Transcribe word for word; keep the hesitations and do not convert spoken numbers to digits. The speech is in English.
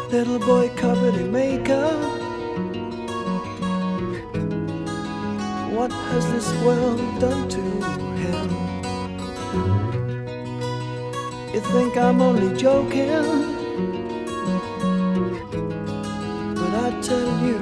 Little boy covered in makeup. What has this world done to him? You think I'm only joking, but I tell you